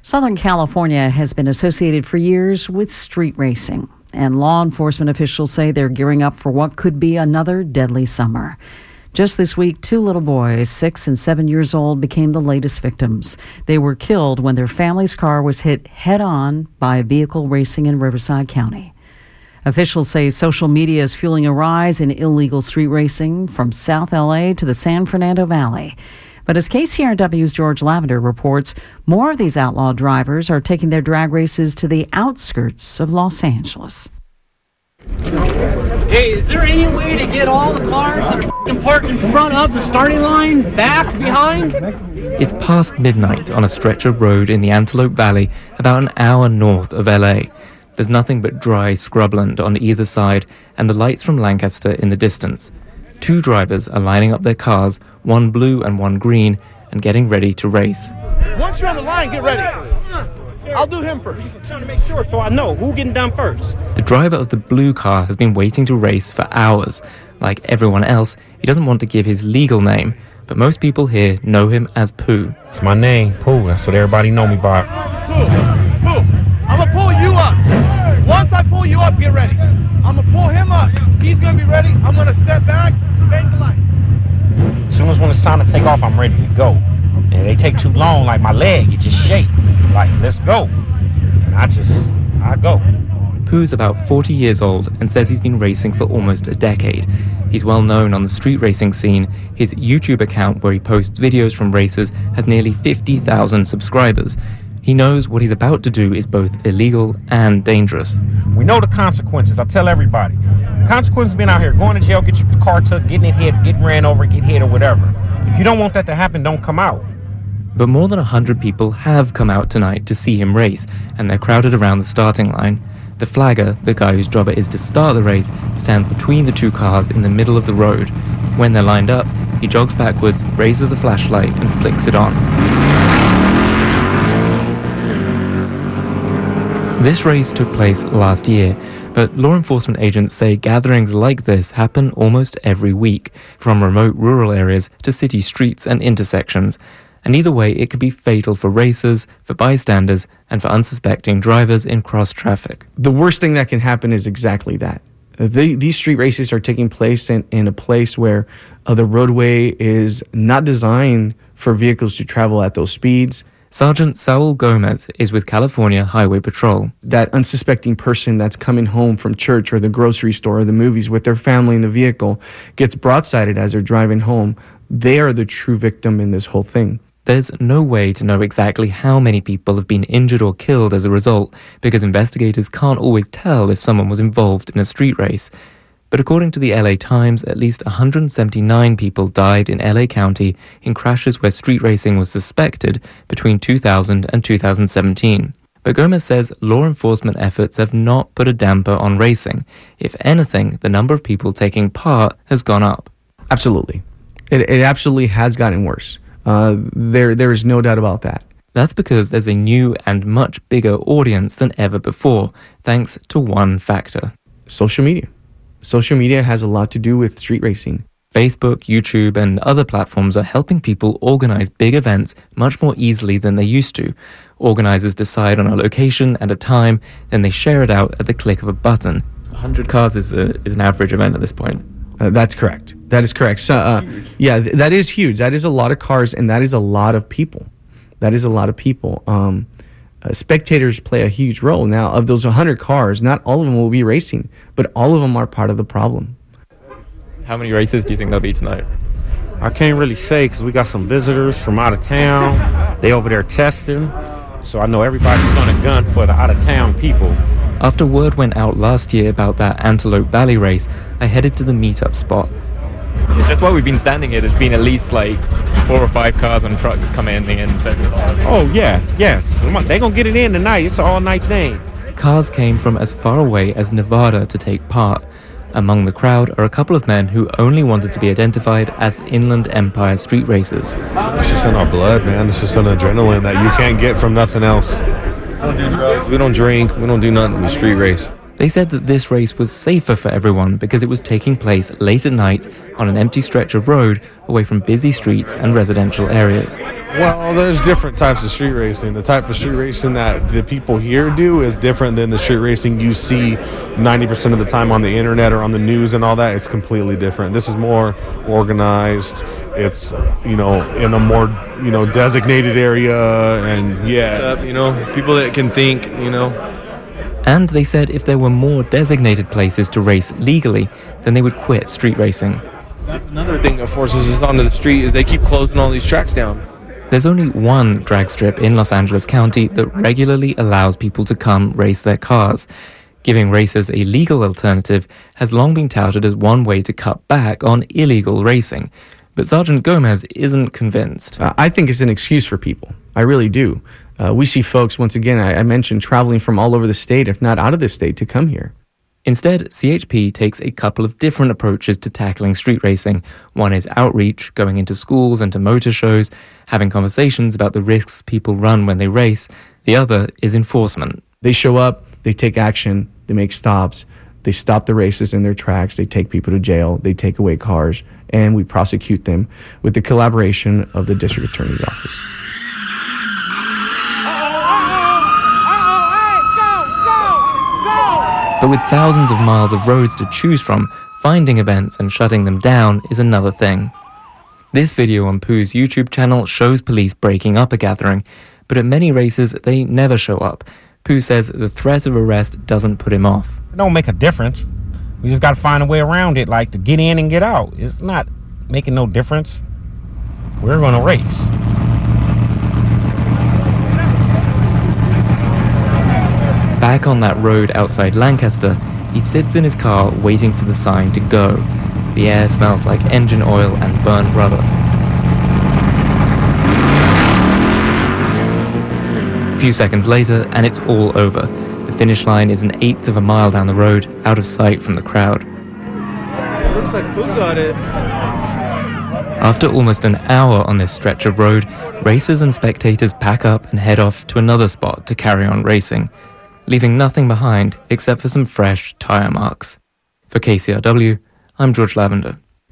Southern California has been associated for years with street racing, and law enforcement officials say they're gearing up for what could be another deadly summer. Just this week, 2 little boys, 6 and 7 years old, became the latest victims. They were killed when their family's car was hit head-on by a vehicle racing in Riverside County. Officials say social media is fueling a rise in illegal street racing from South LA to the San Fernando Valley. But as KCRW's George Lavender reports, more of these outlaw drivers are taking their drag races to the outskirts of Los Angeles. Hey, is there any way to get all the cars that are parked in front of the starting line back behind? It's past midnight on a stretch of road in the Antelope Valley, about an hour north of LA. There's nothing but dry scrubland on either side and the lights from Lancaster in the distance. 2 drivers are lining up their cars, one blue and one green, and getting ready to race. Once you're on the line, get ready. I'll do him first. I'm trying to make sure so I know who's getting done first. The driver of the blue car has been waiting to race for hours. Like everyone else, he doesn't want to give his legal name, but most people here know him as Pooh. It's my name, Pooh. That's what everybody know me by. Pooh, I'm going to pull you up. Once I pull you up, get ready. I'm going to pull him up. He's going to be ready. I'm going to step back, bang the light. As soon as when it's time to take off, I'm ready to go. And they take too long, like my leg, it just shake. Like, let's go. And I go. Pooh's about 40 years old and says he's been racing for almost a decade. He's well known on the street racing scene. His YouTube account, where he posts videos from races, has nearly 50,000 subscribers. He knows what he's about to do is both illegal and dangerous. We know the consequences. I tell everybody. The consequences of being out here, going to jail, get your car took, getting it hit, getting ran over, get hit or whatever. If you don't want that to happen, don't come out. But more than 100 people have come out tonight to see him race, and they're crowded around the starting line. The flagger, the guy whose job it is to start the race, stands between the 2 cars in the middle of the road. When they're lined up, he jogs backwards, raises a flashlight, and flicks it on. This race took place last year, but law enforcement agents say gatherings like this happen almost every week, from remote rural areas to city streets and intersections. And either way, it could be fatal for racers, for bystanders, and for unsuspecting drivers in cross-traffic. The worst thing that can happen is exactly that. These street races are taking place in a place where the roadway is not designed for vehicles to travel at those speeds. Sergeant Saul Gomez is with California Highway Patrol. That unsuspecting person that's coming home from church or the grocery store or the movies with their family in the vehicle gets broadsided as they're driving home. They are the true victim in this whole thing. There's no way to know exactly how many people have been injured or killed as a result, because investigators can't always tell if someone was involved in a street race. But according to the LA Times, at least 179 people died in LA County in crashes where street racing was suspected between 2000 and 2017. But Gomez says law enforcement efforts have not put a damper on racing. If anything, the number of people taking part has gone up. Absolutely. It absolutely has gotten worse. There is no doubt about that. That's because there's a new and much bigger audience than ever before, thanks to one factor. Social media. Social media has a lot to do with street racing. Facebook, YouTube, and other platforms are helping people organize big events much more easily than they used to. Organizers decide on a location and a time, then they share it out at the click of a button. 100 cars is an average event at this point. That's correct. That is correct. So, yeah, that is huge. That is a lot of cars, and that is a lot of people. Spectators play a huge role. Now, of those 100 cars, not all of them will be racing, but all of them are part of the problem. How many races do you think there'll be tonight? I can't really say because we got some visitors from out of town. They over there testing. So I know everybody's going to gun for the out-of-town people. After word went out last year about that Antelope Valley race, I headed to the meetup spot. Just while we've been standing here, there's been at least like 4 or 5 cars and trucks coming in. Oh, yeah, yes. They're going to get it in tonight. It's an all-night thing. Cars came from as far away as Nevada to take part. Among the crowd are a couple of men who only wanted to be identified as Inland Empire street racers. It's just in our blood, man. It's just an adrenaline that you can't get from nothing else. We don't do drugs. We don't drink. We don't do nothing. We street race. They said that this race was safer for everyone because it was taking place late at night on an empty stretch of road away from busy streets and residential areas. Well, there's different types of street racing. The type of street racing that the people here do is different than the street racing you see 90% of the time on the internet or on the news and all that. It's completely different. This is more organized. It's, in a more, designated area, and people that can think, And they said if there were more designated places to race legally, then they would quit street racing. That's another thing that forces us onto the street is they keep closing all these tracks down. There's only one drag strip in Los Angeles County that regularly allows people to come race their cars. Giving racers a legal alternative has long been touted as one way to cut back on illegal racing. But Sergeant Gomez isn't convinced. I think it's an excuse for people. I really do. We see folks, once again, I mentioned traveling from all over the state, if not out of the state, to come here. Instead, CHP takes a couple of different approaches to tackling street racing. One is outreach, going into schools and to motor shows, having conversations about the risks people run when they race. The other is enforcement. They show up, they take action, they make stops, they stop the races in their tracks, they take people to jail, they take away cars, and we prosecute them with the collaboration of the district attorney's office. But with thousands of miles of roads to choose from, finding events and shutting them down is another thing. This video on Pooh's YouTube channel shows police breaking up a gathering, but at many races they never show up. Pooh says the threat of arrest doesn't put him off. It don't make a difference. We just got to find a way around it, like to get in and get out. It's not making no difference. We're going to race. Back on that road outside Lancaster, he sits in his car waiting for the sign to go. The air smells like engine oil and burnt rubber. A few seconds later, and it's all over. The finish line is 1/8 of a mile down the road, out of sight from the crowd. It looks like Pooh got it. After almost an hour on this stretch of road, racers and spectators pack up and head off to another spot to carry on racing, leaving nothing behind except for some fresh tire marks. For KCRW, I'm George Lavender.